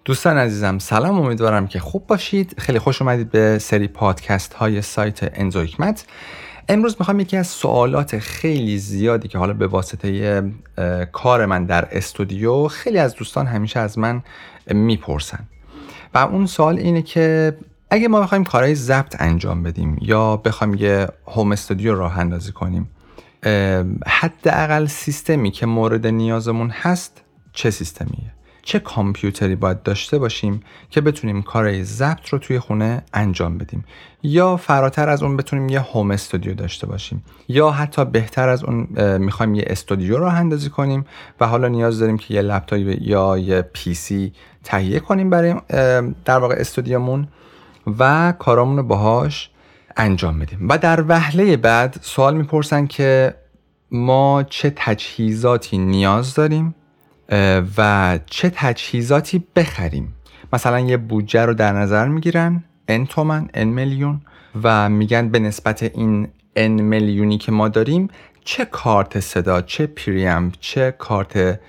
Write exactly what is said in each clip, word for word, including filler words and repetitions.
دوستان عزیزم سلام، امیدوارم که خوب باشید. خیلی خوش اومدید به سری پادکست های سایت انزو حکمت. امروز میخوام یکی از سوالات خیلی زیادی که حالا به واسطه کار من در استودیو خیلی از دوستان همیشه از من میپرسن و اون سوال اینه که اگه ما بخوایم کارهای ضبط انجام بدیم یا بخوایم یه هوم استودیو راه اندازی کنیم، حداقل سیستمی که مورد نیازمون هست چه سیستمیه؟ چه کامپیوتری باید داشته باشیم که بتونیم کارهای ضبط رو توی خونه انجام بدیم، یا فراتر از اون بتونیم یه هوم استودیو داشته باشیم، یا حتی بهتر از اون میخوایم یه استودیو راه اندازی کنیم و حالا نیاز داریم که یه لپتاپ یا یه پی سی تهیه کنیم برای در واقع استودیومون و کارامون رو باهاش انجام بدیم. و در وهله بعد سوال میپرسن که ما چه تجهیزاتی نیاز داریم و چه تجهیزاتی بخریم. مثلا یه بودجه رو در نظر میگیرن ان تومن، ان میلیون، و میگن به نسبت این ان میلیونی که ما داریم چه کارت صدا، چه پریامپ، چه کارت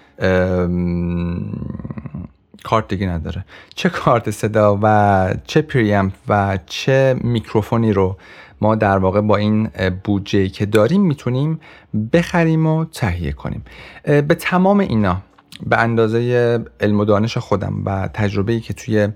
کارت دیگه نداره چه کارت صدا و چه پریامپ و چه میکروفونی رو ما در واقع با این بودجه‌ای که داریم میتونیم بخریم و تهیه کنیم. به تمام اینا به اندازه علم و دانش خودم و تجربه‌ای که توی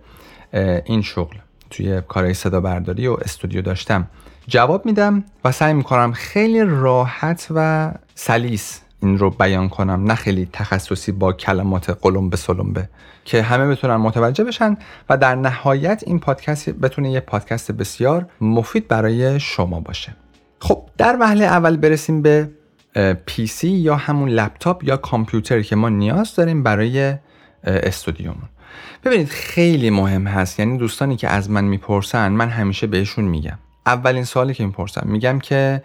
این شغل، توی کارهای صدا برداری و استودیو داشتم جواب میدم و سعی میکنم خیلی راحت و سلیس این رو بیان کنم، نه خیلی تخصصی با کلمات قلمبه سلمبه، که همه بتونن متوجه بشن و در نهایت این پادکست بتونه یه پادکست بسیار مفید برای شما باشه. خب در وهله اول برسیم به پی سی یا همون لپتاپ یا کامپیوتری که ما نیاز داریم برای استودیومون. ببینید خیلی مهم هست، یعنی دوستانی که از من میپرسن من همیشه بهشون میگم، اولین سوالی که میپرسن میگم که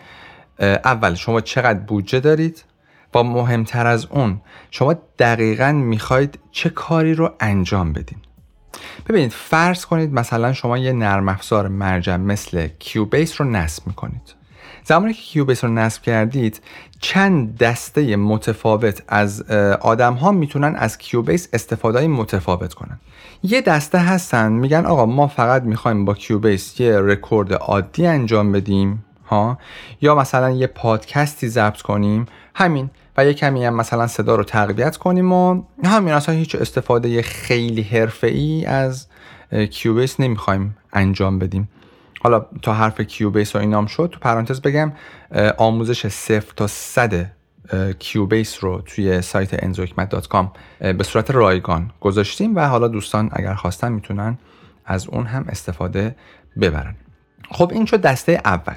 اول شما چقدر بودجه دارید و مهمتر از اون شما دقیقاً میخواید چه کاری رو انجام بدین. ببینید فرض کنید مثلا شما یه نرم افزار مرجع مثل کیوبیس رو نصب میکنید. زمانی که کیوبیس رو نصب کردید چند دسته متفاوت از آدم ها میتونن از کیوبیس استفاده متفاوت کنن. یه دسته هستن میگن آقا ما فقط میخوایم با کیوبیس یه رکورد عادی انجام بدیم ها، یا مثلا یه پادکستی ضبط کنیم همین، و یه کمی هم مثلا صدا رو تقویت کنیم و همین، اصلا هیچ استفاده خیلی حرفه‌ای از کیوبیس نمیخوایم انجام بدیم. حالا تا حرف کیوبیس و اینام شد تو پرانتز بگم آموزش صفر تا صد کیوبیس رو توی سایت انزو حکمت دات کام به صورت رایگان گذاشتیم و حالا دوستان اگر خواستن میتونن از اون هم استفاده ببرن. خب این شد دسته اول.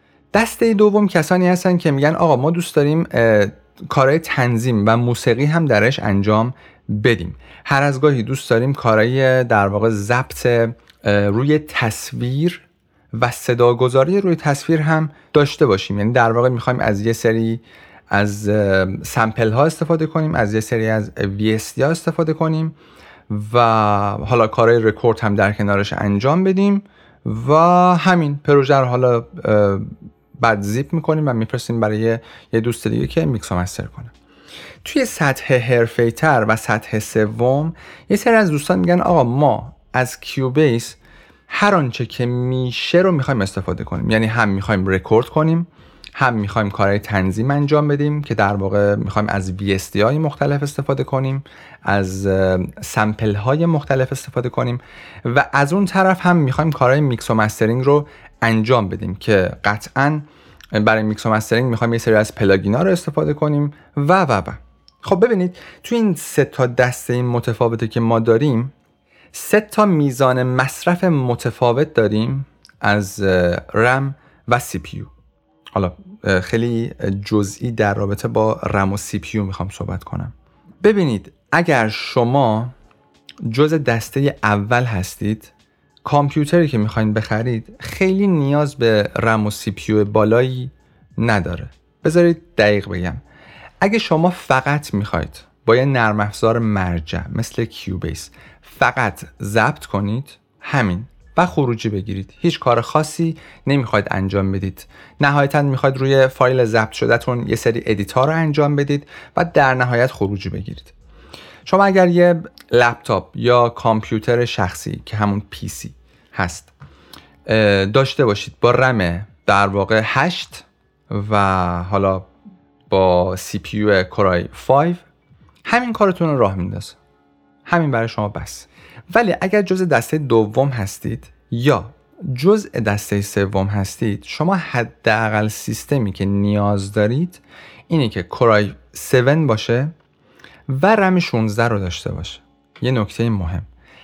دسته دوم کسانی هستن که میگن آقا ما دوست داریم کارهای تنظیم و موسیقی هم درش انجام بدیم. هر از گاهی دوست داریم کارهای در واقع ضبط روی تصویر و صداگذاری روی تصویر هم داشته باشیم. یعنی در واقع میخوایم از یه سری از سمپل ها استفاده کنیم، از یه سری از وی اس دی ها استفاده کنیم و حالا کارهای رکورد هم در کنارش انجام بدیم و همین پروژه رو حالا بعد زیپ میکنیم و میفرستیم برای یه دوست دیگه که میکس و مستر کنه. توی سطح حرفه‌ای تر و سطح سوم یه سری از دوستان میگن آقا ما از کیوبیس هر آنچه که میشه رو میخوایم استفاده کنیم، یعنی هم میخوایم رکورد کنیم، هم میخوایم کارهای تنظیم انجام بدیم که در واقع میخوایم از وی اس دی های مختلف استفاده کنیم، از سمپل های مختلف استفاده کنیم و از اون طرف هم میخوایم کارهای میکس و مسترینگ رو انجام بدیم که قطعاً برای میکس و مسترینگ میخوایم یه سری از پلاگینا رو استفاده کنیم و و و. خب ببینید تو این سه تا دسته این متفاوته که ما داریم سه تا میزان مصرف متفاوت داریم از رم و سی پی یو. حالا خیلی جزئی در رابطه با رم و سی پی یو میخوام صحبت کنم. ببینید اگر شما جز دسته اول هستید، کامپیوتری که میخواین بخرید خیلی نیاز به رم و سی پی یو بالایی نداره. بذارید دقیق بگم، اگه شما فقط میخواید با یه نرم افزار مرجع مثل کیوبیس فقط ضبط کنید همین و خروجی بگیرید، هیچ کار خاصی نمیخواید انجام بدید، نهایتاً میخواید روی فایل ضبط شدهتون یه سری ادیت‌ها رو انجام بدید و در نهایت خروجی بگیرید، شما اگر یه لپتاپ یا کامپیوتر شخصی که همون پی سی هست داشته باشید با رم در واقع هشت و حالا با سی پی یو کورای پنج، همین کارتون رو راه میندازه، همین برای شما بس. ولی اگر جزء دسته دوم هستید یا جزء دسته سوم هستید، شما حداقل سیستمی که نیاز دارید اینه که کورای هفت باشه و رم شانزده رو داشته باشه. یه نکته مهم،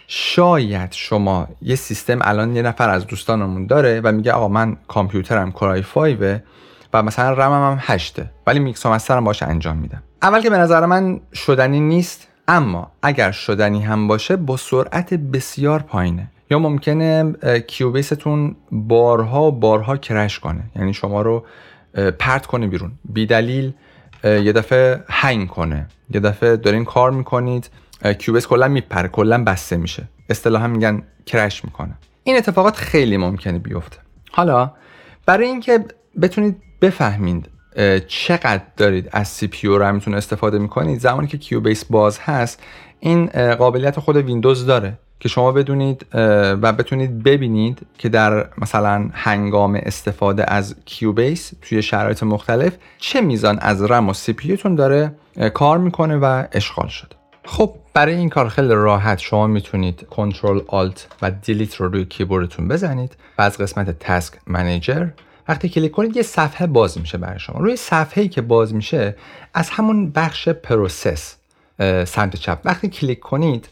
شاید شما یه سیستم الان یه نفر از دوستانمون داره و میگه آقا من کامپیوترم کورای پنج و مثلا رمم هم هشته ولی میکس و مسترم باشه انجام میدم. اول که به نظر من شدنی نیست، اما اگر شدنی هم باشه با سرعت بسیار پایینه، یا ممکنه کیوبیستون بارها و بارها کرش کنه، یعنی شما رو پرت کنه بیرون بی دلیل، یه دفعه هنگ کنه، یه دفعه دارین کار میکنید کیوبیس کلا میپره، کلا بسته میشه، اصطلاحا میگن کرش میکنه. این اتفاقات خیلی ممکنه بیفته. حالا برای اینکه بتونید بفهمید چقدر دارید از سی پی یو رمتون استفاده میکنید، زمانی که کیوبیس باز هست این قابلیت خود ویندوز داره که شما بدونید و بتونید ببینید که در مثلا هنگام استفاده از کیوبیس توی شرایط مختلف چه میزان از رم و سی پی یو تون داره کار میکنه و اشغال شده. خب برای این کار خیلی راحت شما میتونید کنترل آلت و دیلیت رو روی کیبوردتون بزنید و از قسمت تاسک منیجر وقتی کلیک کنید یه صفحه باز میشه برای شما. روی صفحه‌ای که باز میشه از همون بخش پروسس سمت چپ وقتی کلیک کنید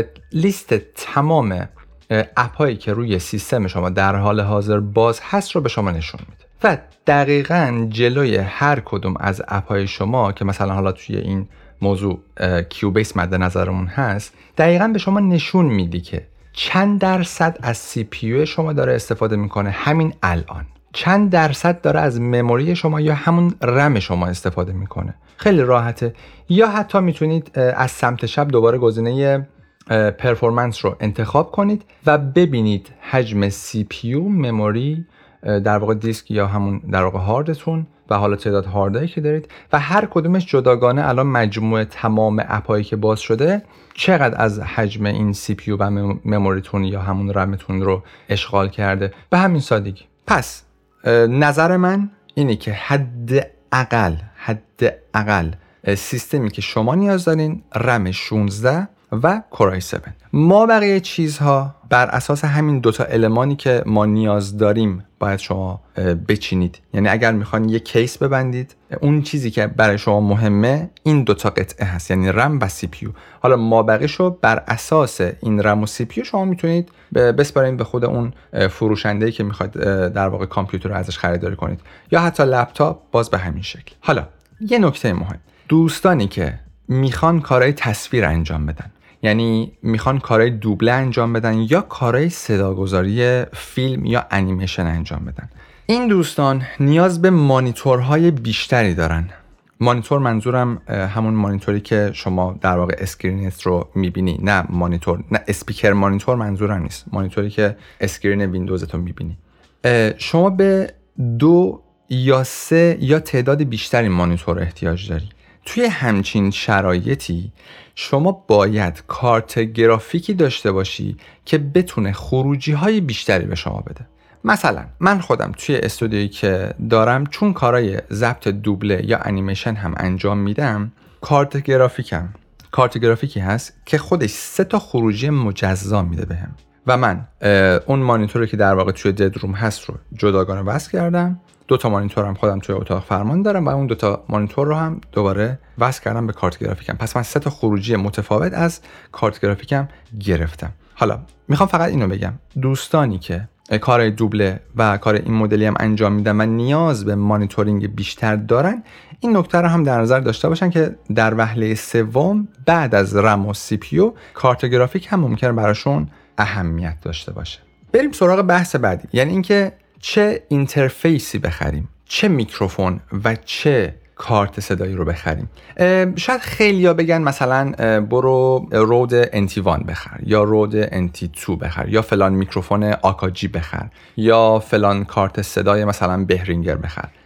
لیست تمام اپ‌هایی که روی سیستم شما در حال حاضر باز هست رو به شما نشون میده و دقیقاً جلوی هر کدوم از اپ‌های شما که مثلا حالا توی این موضوع کیوبیس مد نظرمون هست، دقیقاً به شما نشون میدی که چند درصد از سی پی یو شما داره استفاده میکنه همین الان، چند درصد داره از مموری شما یا همون رم شما استفاده میکنه. خیلی راحته. یا حتی میتونید از سمت چپ دوباره گزینه پرفورمنس رو انتخاب کنید و ببینید حجم سی پی یو، مموری، در واقع دیسک یا همون در واقع هاردتون و حالا تعداد هاردایی که دارید و هر کدومش جداگانه الان مجموع تمام اپایی که باز شده چقدر از حجم این سی پی یو و مموریتون یا همون رمتون رو اشغال کرده. به همین سادگی. پس نظر من اینه که حد اقل حد اقل سیستمی که شما نیاز دارین رم شانزده و کورای هفت. ما بقیه چیزها بر اساس همین دوتا المانی که ما نیاز داریم باید شما بچینید. یعنی اگر میخوان یک کیس ببندید، اون چیزی که برای شما مهمه این دوتا قطعه هست، یعنی رم و سی پی یو. حالا ما بقیشو بر اساس این رم و سی پی یو شما میتونید بسپارین به خود اون فروشنده‌ای که میخواد در واقع کامپیوتر رو ازش خریداری کنید یا حتی لپتاپ، باز به همین شکل. حالا یه نکته مهم، دوستانی که میخوان کارهای تصویر انجام بدن، یعنی میخوان کارهای دوبله انجام بدن یا کارهای صداگذاری فیلم یا انیمیشن انجام بدن، این دوستان نیاز به مانیتورهای بیشتری دارن. مانیتور منظورم همون مانیتوری که شما در واقع اسکرینت رو میبینی، نه مانیتور، نه اسپیکر مانیتور منظورم نیست، مانیتوری که اسکرین ویندوزتون میبینی. شما به دو یا سه یا تعداد بیشتری مانیتور احتیاج داری. توی همچین شرایطی شما باید کارت گرافیکی داشته باشی که بتونه خروجی های بیشتری به شما بده. مثلا من خودم توی استودیویی که دارم، چون کارهای ضبط دوبله یا انیمیشن هم انجام میدم، کارت گرافیکم کارت گرافیکی هست که خودش سه تا خروجی مجزا میده بهم و من اون مانیتوری که در واقع توی دد روم هست رو جداگانه وصل کردم. دو تا مانیتور هم خودم توی اتاق فرمان دارم و اون دو تا مانیتور رو هم دوباره وصل کردم به کارت گرافیکم. پس من سه تا خروجی متفاوت از کارت گرافیکم گرفتم. حالا میخوام فقط اینو بگم، دوستانی که کار دوبله و کار این مدلی هم انجام میدن و نیاز به مانیتورینگ بیشتر دارن، این نکته رو هم در نظر داشته باشن که در وهله سوم بعد از رم و سی پی یو کارت گرافیک هم ممکنه براشون اهمیت داشته باشه. بریم سراغ بحث بعدی، یعنی اینکه چه اینترفیسی بخریم، چه میکروفون و چه کارت صدایی رو بخریم. شاید خیلیا بگن مثلا برو رود ان تی وان بخر یا رود ان تی تو بخر یا فلان میکروفون آکاجی بخر یا فلان کارت صدای مثلا بهرینگر بخر.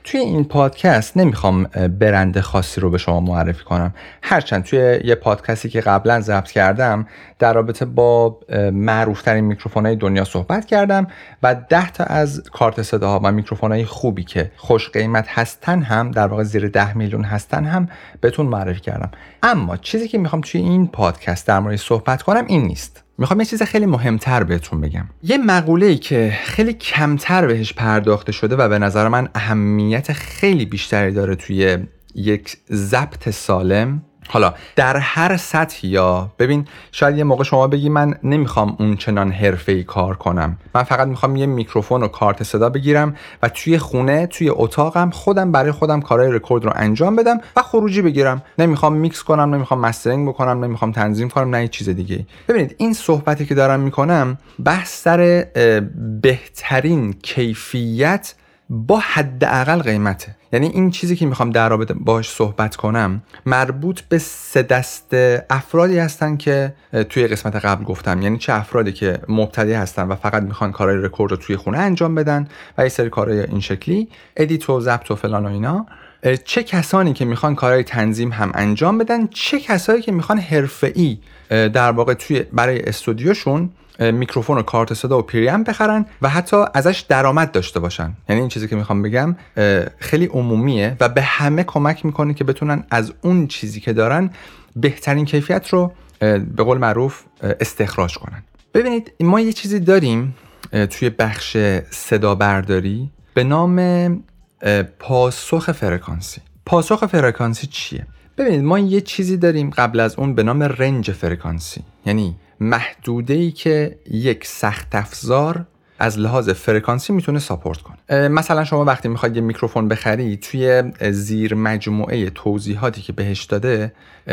توی این پادکست نمیخوام برند خاصی رو به شما معرفی کنم، هرچند توی یه پادکستی که قبلا ضبط کردم در رابطه با معروفترین میکروفون‌های دنیا صحبت کردم و ده تا از کارت صداها و میکروفون‌های خوبی که خوش قیمت هستن هم، در واقع زیر ده میلیون هستن هم بهتون معرفی کردم. اما چیزی که میخوام توی این پادکست در موردش صحبت کنم این نیست. میخوام یه چیز خیلی مهمتر بهتون بگم. یه مقوله‌ای که خیلی کمتر بهش پرداخته شده و به نظر من اهمیت خیلی بیشتری داره توی یک ضبط سالم، حالا در هر سطحی. یا ببین، شاید یه موقع شما بگی من نمیخوام اون چنان حرفه‌ای کار کنم، من فقط میخوام یه میکروفون و کارت صدا بگیرم و توی خونه، توی اتاقم خودم برای خودم کارهای رکورد رو انجام بدم و خروجی بگیرم، نمیخوام میکس کنم، نمیخوام مسترینگ بکنم، نمیخوام تنظیم کنم، نه چیز دیگه. ببینید این صحبتی که دارم میکنم بحث سر بهترین کیفیت با حداقل قیمته. یعنی این چیزی که میخوام در رابطه باهاش صحبت کنم مربوط به سه دسته افرادی هستن که توی قسمت قبل گفتم. یعنی چه افرادی که مبتدی هستن و فقط میخوان کارهای رکورد رو توی خونه انجام بدن و یه سری کارهای این شکلی، ادیت و ضبط و فلان و اینا، چه کسانی که میخوان کارهای تنظیم هم انجام بدن، چه کسایی که میخوان حرفه‌ای در واقع توی برای استودیوشون میکروفون و کارت صدا و پری‌امپ بخرن و حتی ازش درآمد داشته باشن. یعنی این چیزی که میخوام بگم خیلی عمومیه و به همه کمک میکنه که بتونن از اون چیزی که دارن بهترین کیفیت رو به قول معروف استخراج کنن. ببینید ما یه چیزی داریم توی بخش صدا برداری به نام پاسخ فرکانسی. پاسخ فرکانسی چیه؟ ببینید ما یه چیزی داریم قبل از اون به نام رنج فرکانسی، یعنی محدوده‌ای که یک سخت افزار از لحاظ فرکانسی میتونه ساپورت کنه. مثلا شما وقتی میخواید یه میکروفون بخری، توی زیر مجموعه توضیحاتی که بهش داده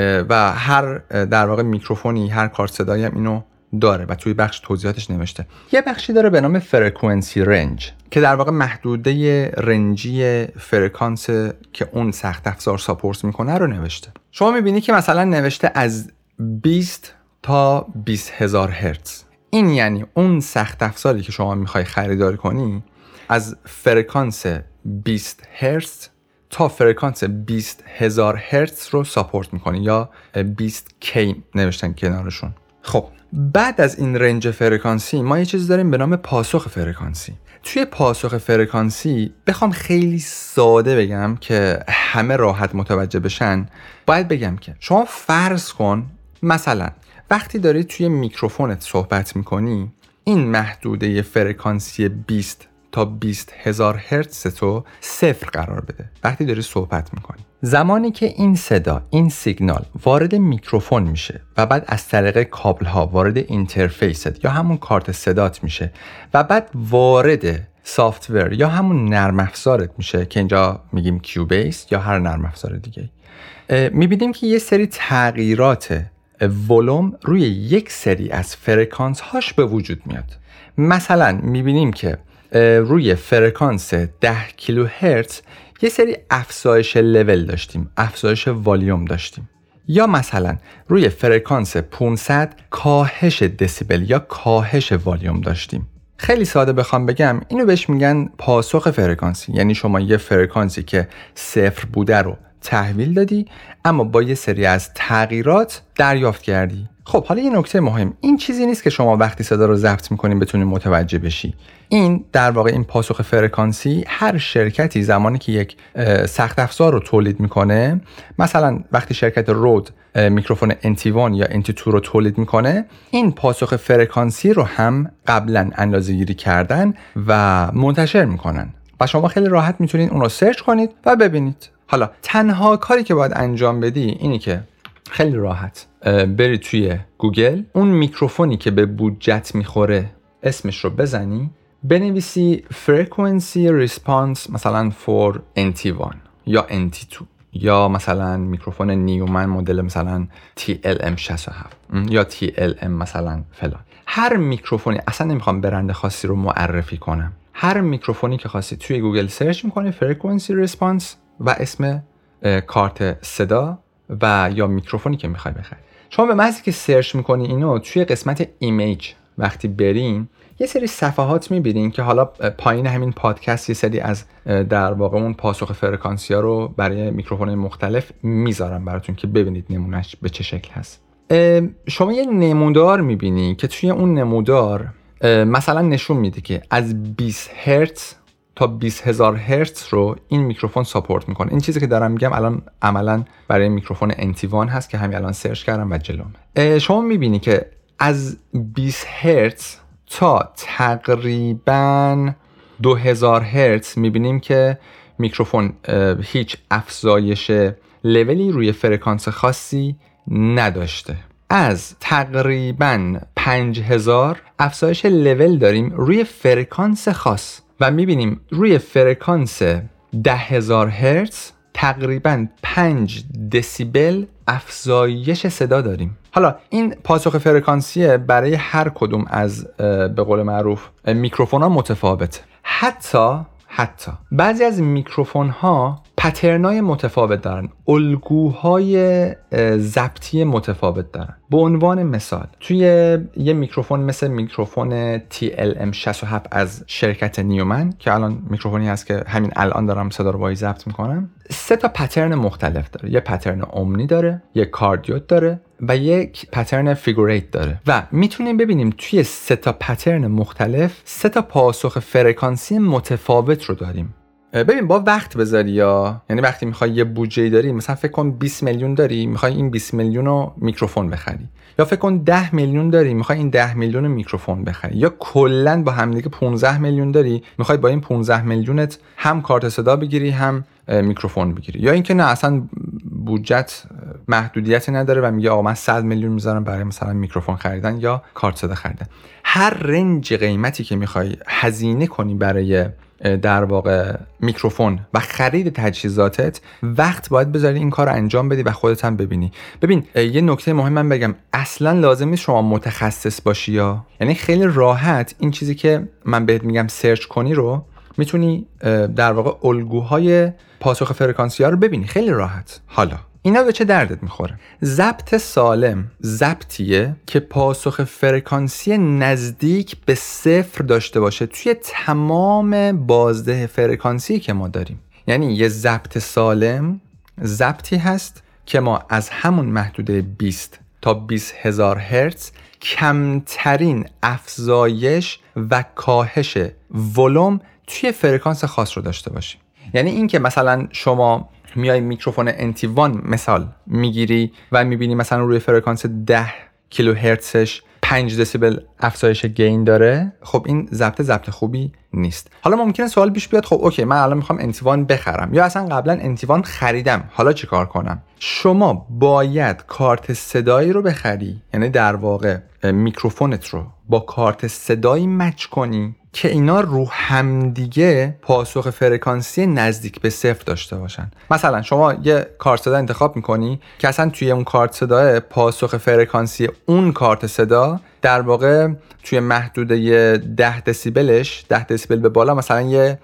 و هر در واقع میکروفونی، هر کارت صدایی هم اینو داره و توی بخش توضیحاتش نوشته. یه بخشی داره به نام فرکانسی رنج که در واقع محدوده رنجی فرکانس که اون سخت افزار ساپورت میکنه رو نوشته. شما میبینی که مثلا نوشته از بیست تا بیست هزار هرتز. این یعنی اون سخت افزاری که شما میخوای خریداری کنی از فرکانس بیست هرتز تا فرکانس بیست هزار هرتز رو ساپورت میکنه یا بیست کی نوشتن کنارشون. خب بعد از این رنج فرکانسی ما یه چیز داریم به نام پاسخ فرکانسی. توی پاسخ فرکانسی بخوام خیلی ساده بگم که همه راحت متوجه بشن، باید بگم که شما فرض کن مثلا وقتی داری توی میکروفونت صحبت میکنی، این محدوده فرکانسی بیست تا بیست هزار هرتز تو صفر قرار بده وقتی داری صحبت میکنی. زمانی که این صدا، این سیگنال وارد میکروفون میشه و بعد از طریق کابل ها وارد اینترفیست یا همون کارت صدات میشه و بعد وارد سافتور یا همون نرم افزارت میشه که اینجا میگیم کیوبیس یا هر نرم افزار دیگه، میبینیم که یه سری تغییرات ولوم روی یک سری از فرکانس هاش به وجود میاد. مثلا میبینیم که روی فرکانس ده کیلوهرتز یه سری افزایش لول داشتیم، افزایش والیوم داشتیم، یا مثلا روی فرکانس پانصد کاهش دسیبل یا کاهش والیوم داشتیم. خیلی ساده بخوام بگم اینو بهش میگن پاسخ فرکانسی. یعنی شما یه فرکانسی که صفر بوده رو تحویل دادی اما با یه سری از تغییرات دریافت کردی. خب حالا یه نکته مهم، این چیزی نیست که شما وقتی صدا رو ضبط میکنین بتونین متوجه بشی. این در واقع این پاسخ فرکانسی هر شرکتی زمانی که یک سخت افزار رو تولید میکنه، مثلا وقتی شرکت رود میکروفون ان تی وان یا ان تی تو رو تولید میکنه، این پاسخ فرکانسی رو هم قبلا اندازه‌گیری کردن و منتشر میکنن و شما خیلی راحت میتونید اون رو سرچ کنید و ببینید. حالا تنها کاری که باید انجام بدی اینی که خیلی راحت بری توی گوگل، اون میکروفونی که به بودجت میخوره اسمش رو بزنی، بنویسی frequency response مثلا for ان تی وان یا ان تی تو یا مثلا میکروفون نیومن مدل مثلا تی ال ام شصت و هفت یا تی ال ام مثلا فلان. هر میکروفونی، اصلا نمیخوام برند خاصی رو معرفی کنم، هر میکروفونی که خواستی توی گوگل سرچ میکنی frequency response و اسم کارت صدا و یا میکروفونی که میخوای بخری. شما به محضی که سرچ میکنی اینو توی قسمت ایمیج وقتی برین یه سری صفحات میبینین که حالا پایین همین پادکست یه سری از در واقع اون پاسخ فرکانسی ها رو برای میکروفون مختلف میذارم براتون که ببینید نمونهش به چه شکل هست. شما یه نمودار میبینی که توی اون نمودار مثلا نشون میده که از بیست هرتز تا بیست هزار هرتز رو این میکروفون ساپورت میکنه. این چیزی که دارم میگم الان عملا برای میکروفون انتیوان هست که همین الان سرچ کردم و جلومه. شما میبینی که از بیست هرتز تا تقریباً دو هزار هرتز میبینیم که میکروفون هیچ افزایش لولی روی فرکانس خاصی نداشته. از تقریباً پنج هزار افزایش لول داریم روی فرکانس خاص و میبینیم روی فرکانس ده هزار هرتز تقریباً پنج دسیبل افزایش صدا داریم. حالا این پاسخ فرکانسیه برای هر کدوم از به قول معروف میکروفون ها متفاوته. حتی حتی بعضی از میکروفون ها پترنای متفاوت دارن، الگوهای ضبطی متفاوت دارن. به عنوان مثال توی یه میکروفون مثل میکروفون تی ال ام شصت و هفت از شرکت نیومن که الان میکروفونی هست که همین الان دارم صدا رو باهاش ضبط میکنم، سه تا پترن مختلف داره. یه پترن اومنی داره، یه کاردیوت داره و یک پترن فیگوریت داره و میتونیم ببینیم توی سه تا پترن مختلف سه تا پاسخ فرکانسی متفاوت رو داریم. ببین با وقت بذاری، یا یعنی وقتی میخوای یه بودجه داری، مثلا فکر کن بیست میلیون داری میخوای این بیست میلیون رو میکروفون بخری، یا فکر کن ده میلیون داری میخوای این ده میلیون رو میکروفون بخری، یا کلا با هم دیگه پانزده میلیون داری میخوای با این پانزده میلیونت هم کارت صدا بگیری هم میکروفون بگیری، یا اینکه نه اصلا بودجت محدودیتی نداره و میگه آقا من صد میلیون میذارم برای مثلا میکروفون خریدن یا کارت صدا خریدن. هر رنج قیمتی که میخوای هزینه کنی برای در واقع میکروفون و خرید تجهیزاتت، وقت باید بذاری این کار رو انجام بدی و خودت هم ببینی. ببین یه نکته مهم من بگم، اصلا لازم نیست شما متخصص باشی، یا یعنی خیلی راحت این چیزی که من بهت میگم سرچ کنی رو میتونی در واقع الگوهای پاسخ فرکانسی ها رو ببینی خیلی راحت. حالا اینا به چه دردت میخوره؟ ضبط سالم ضبطیه که پاسخ فرکانسی نزدیک به صفر داشته باشه توی تمام بازده فرکانسی که ما داریم. یعنی یه ضبط سالم ضبطی هست که ما از همون محدوده بیست تا بیست هزار هرتز کمترین افزایش و کاهش ولوم توی فرکانس خاص رو داشته باشیم. یعنی این که مثلا شما میای میکروفون انتیوان مثال میگیری و میبینی مثلا روی فرکانس ده کیلوهرتزش پنج دسیبل افزایش گین داره، خب این ضبط ضبط خوبی نیست. حالا ممکنه سوال پیش بیاد، خب اوکی من الان میخوام انتیوان بخرم یا اصلا قبلا انتیوان خریدم، حالا چی کار کنم؟ شما باید کارت صدایی رو بخری، یعنی در واقع میکروفونت رو با کارت صدایی مچ کنی که اینا رو همدیگه پاسخ فرکانسی نزدیک به صفر داشته باشن. مثلا شما یه کارت صدا انتخاب میکنی که اصلا توی اون کارت صدا پاسخ فرکانسی اون کارت صدا در واقع توی محدوده ده دسیبلش، ده دسیبل به بالا مثلا یه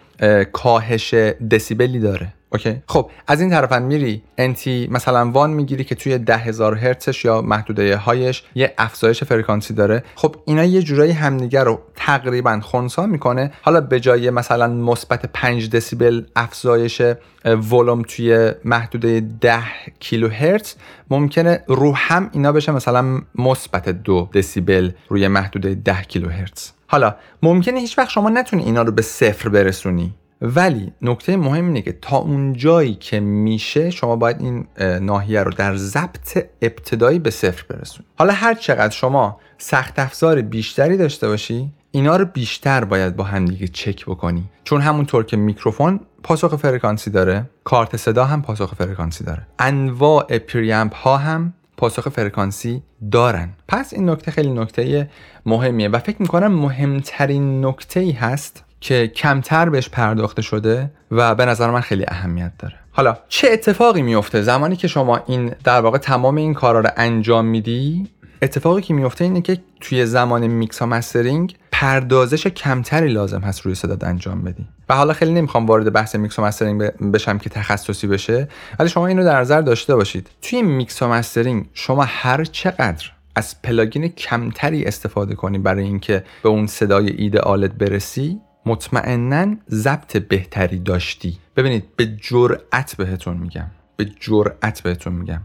کاهش دسیبلی داره. اوکی، خب از این طرف هم میری انتی مثلا وان میگیری که توی ده هزار هرتزش یا محدوده هایش یه افزایش فرکانسی داره. خب اینا یه جورایی همدیگه رو تقریبا خنثی میکنه. حالا به جای مثلا مثبت پنج دسیبل افزایش ولوم توی محدوده ده کیلوهرتز ممکنه رو هم اینا بشه مثلا مثبت دو دسیبل روی محدوده ده کیلوهرتز. حالا ممکنه هیچ وقت شما نتونی اینا رو به صفر برسونی، ولی نکته مهم اینه که تا اون جایی که میشه شما باید این ناحیه رو در ضبط ابتدایی به صفر برسونی. حالا هر چقدر شما سخت افزار بیشتری داشته باشی، اینا رو بیشتر باید با هم دیگه چک بکنی، چون همونطور که میکروفون پاسخ فرکانسی داره، کارت صدا هم پاسخ فرکانسی داره، انواع پریامپ ها هم پاسخ فرکانسی دارن. پس این نکته خیلی نکته مهمیه و فکر میکنم مهمترین نکته‌ای هست که کمتر بهش پرداخته شده و به نظر من خیلی اهمیت داره. حالا چه اتفاقی میفته زمانی که شما این در واقع تمام این کارا رو انجام میدی؟ اتفاقی که میفته اینه که توی زمان میکس و مسترینگ پردازش کمتری لازم هست روی صدات انجام بدی. و حالا خیلی نمیخوام وارد بحث میکس و مسترینگ بشم که تخصصی بشه، ولی شما اینو در نظر داشته باشید توی میکس و مسترینگ شما هر چقدر از پلاگین کمتری استفاده کنی برای اینکه به اون صدای ایدئالت برسی، مطمئناً ضبط بهتری داشتی. ببینید به جرأت بهتون میگم به جرأت بهتون میگم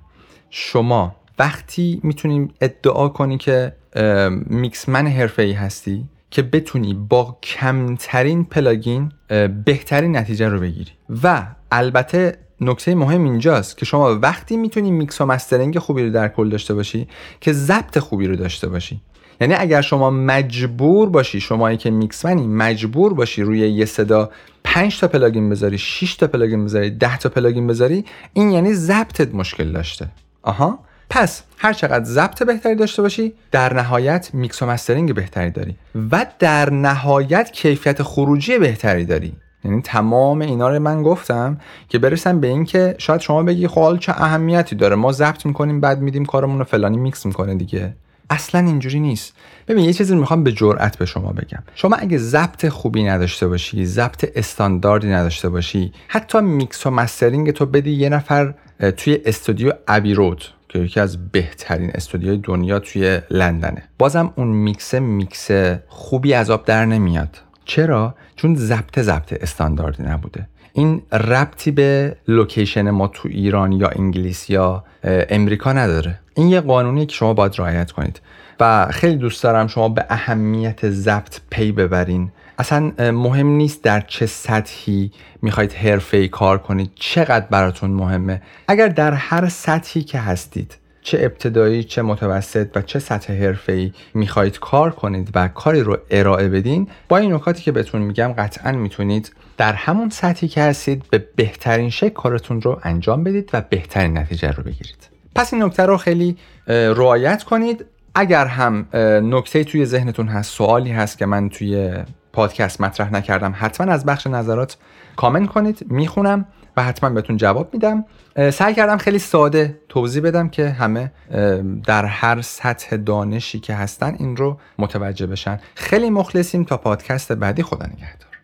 شما وقتی میتونی ادعا کنی که میکسمن حرفه‌ای هستی که بتونی با کمترین پلاگین بهترین نتیجه رو بگیری. و البته نکته مهم اینجاست که شما وقتی میتونی میکس و مسترینگ خوبی رو در کل داشته باشی که ضبط خوبی رو داشته باشی. یعنی اگر شما مجبور باشی، شمایی که میکسمنی مجبور باشی روی یه صدا پنج تا پلاگین بذاری، شش تا پلاگین بذاری، ده تا پلاگین بذاری، این یعنی ضبطت مشکل داشته. آها، پس هر چقدر ضبط بهتری داشته باشی، در نهایت میکس و مسترینگ بهتری داری و در نهایت کیفیت خروجی بهتری داری. یعنی تمام اینا رو من گفتم که برسم به این که شاید شما بگی خب حالا چه اهمیتی داره، ما ضبط میکنیم بعد میدیم کارمون رو فلانی میکس میکنه دیگه. اصلا اینجوری نیست. ببین یه چیزی میخوام به جرئت به شما بگم. شما اگه ضبط خوبی نداشته باشی، ضبط استانداردی نداشته باشی، حتی میکس و مسترینگ تو بدی یه نفر توی استودیو ابی رود که یکی از بهترین استودیوهای دنیا توی لندنه، بازم اون میکس میکس خوبی از آب در نمیاد. چرا؟ چون ضبط ضبط استانداردی نبوده. این ربطی به لوکیشن ما تو ایران یا انگلیس یا امریکا نداره. این یه قانونیه که شما باید رعایت کنید و خیلی دوست دارم شما به اهمیت ضبط پی ببرین. اصلا مهم نیست در چه سطحی میخواید حرفه‌ای کار کنید، چقدر براتون مهمه. اگر در هر سطحی که هستید، چه ابتدایی، چه متوسط و چه سطح حرفه‌ای میخواید کار کنید و کاری رو ارائه بدین، با این نکاتی که بهتون میگم قطعاً میتونید در همون سطحی که هستید به بهترین شکل کارتون رو انجام بدید و بهترین نتیجه رو بگیرید. پس این نکته رو خیلی رعایت کنید. اگر هم نکته توی ذهنتون هست، سوالی هست که من توی پادکست مطرح نکردم، حتما از بخش نظرات کامنت کنید، میخونم و حتما بهتون جواب میدم. سعی کردم خیلی ساده توضیح بدم که همه در هر سطح دانشی که هستن این رو متوجه بشن. خیلی مخلصیم. تا پادکست بعدی، خدا نگهدار.